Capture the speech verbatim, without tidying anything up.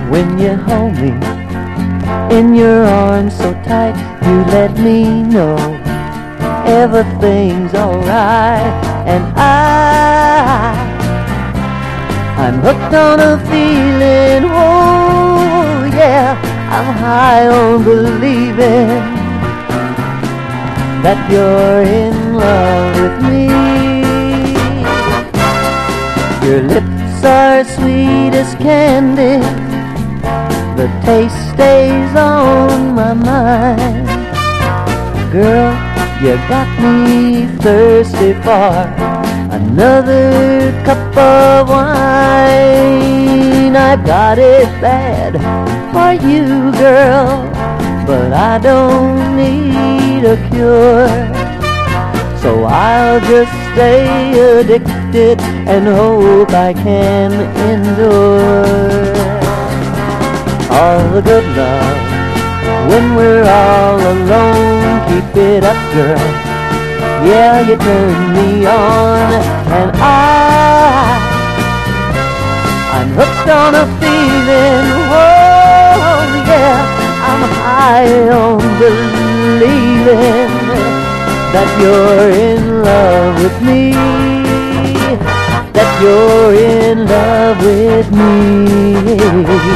When you hold me in your arms so tight, you let me know everything's alright. And I, I'm hooked on a feeling, oh yeah, I'm high on believing that you're in love with me. Your lips are sweet as candy, the taste stays on my mind. Girl, you got me thirsty for another cup of wine. I've got it bad for you, girl, but I don't need a cure. So I'll just stay addicted and hope I can endure all the good love when we're all alone. Keep it up, girl, yeah, you turn me on. And I, I'm hooked on a feeling, oh yeah, I'm high on believing that you're in love with me, that you're in love with me.